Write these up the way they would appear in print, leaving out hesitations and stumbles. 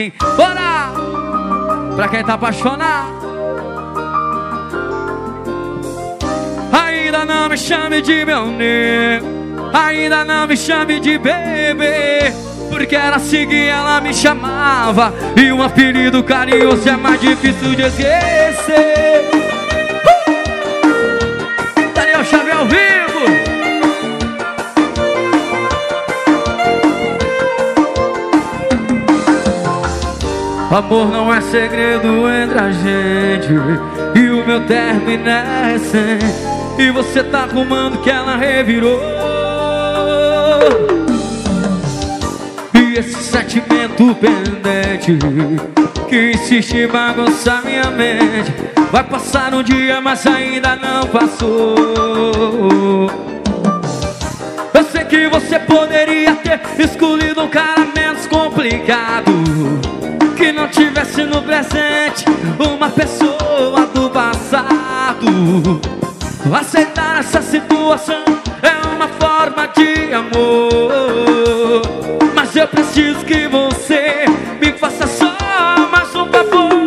Bora! Pra quem tá apaixonado, ainda não me chame de meu nego, ainda não me chame de bebê, porque era assim que ela me chamava, e um apelido carinhoso é mais difícil de esquecer. Daniel Xavier ao vivo. Amor não é segredo entre a gente, e o meu término é recente, e você tá arrumando que ela revirou. E esse sentimento pendente que insiste em bagunçar minha mente, vai passar um dia, mas ainda não passou. Eu sei que você poderia ter escolhido um cara menos complicado, que não tivesse no presente uma pessoa do passado. Aceitar essa situação é uma forma de amor, mas eu preciso que você me faça só mais um favor.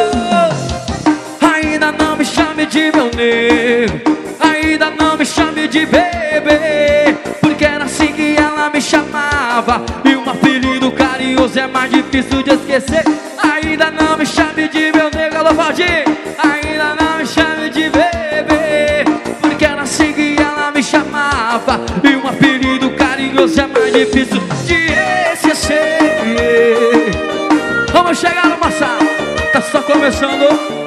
Ainda não me chame de meu nego, ainda não me chame de bebê, porque era assim que ela me chamava, e um apelido carinhoso é mais difícil de esquecer. Ainda não me chame de meu nego, alô Valdir. Ainda não me chame de bebê, porque era assim que ela me chamava, e um apelido carinhoso é mais difícil de esquecer. Vamos chegar no Massal, tá só começando.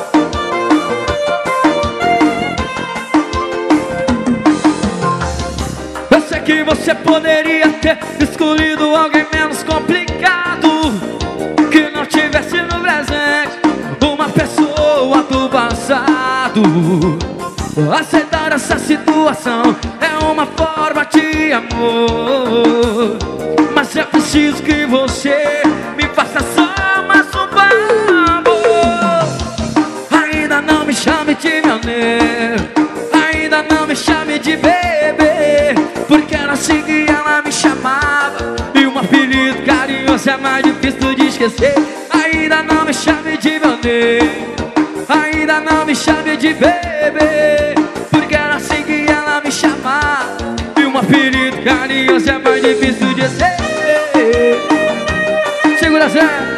Eu sei que você poderia ter escolhido alguém menos complicado, que não tivesse no presente uma pessoa do passado. Aceitar essa situação é uma forma de amor, mas eu preciso que você me faça só mais um favor. Ainda não me chame de meu nego, ainda não me chame de bebê, porque era assim que ela me chamava, e um apelido carinhoso é mais difícil de esquecer. Ainda não me chame de meu nego, ainda não me chame de bebê, porque era assim que ela me chamava, e um apelido carinhoso é mais difícil de esquecer. Segura Zé.